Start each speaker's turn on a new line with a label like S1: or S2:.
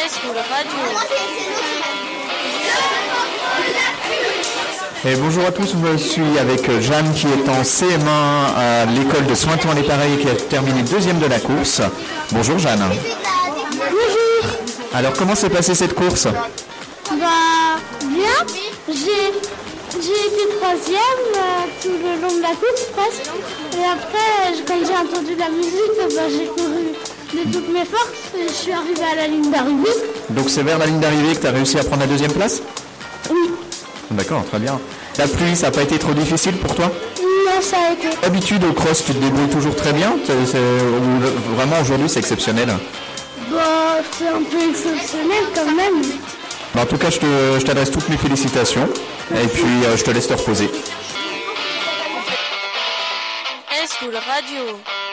S1: School Radio.
S2: Et bonjour à tous, je suis avec Jeanne qui est en CM1 à l'école de Sointon-les-Pareils et qui a terminé deuxième de la course. Bonjour Jeanne.
S3: Bonjour.
S2: Alors comment s'est passée cette course?
S3: Bien. J'ai été troisième tout le long de la course presque. Et après, quand j'ai entendu la musique, j'ai couru de toutes mes forces et je suis arrivée à la ligne d'arrivée.
S2: Donc c'est vers la ligne d'arrivée que tu as réussi à prendre la deuxième place?
S3: Oui.
S2: D'accord, très bien. La pluie, ça n'a pas été trop difficile pour toi?
S3: Non, ça a été.
S2: D'habitude au cross, tu te débrouilles toujours très bien? Vraiment aujourd'hui c'est exceptionnel?
S3: C'est un peu exceptionnel quand même.
S2: En tout cas, je t'adresse toutes mes félicitations et puis je te laisse te reposer.
S1: School Radio.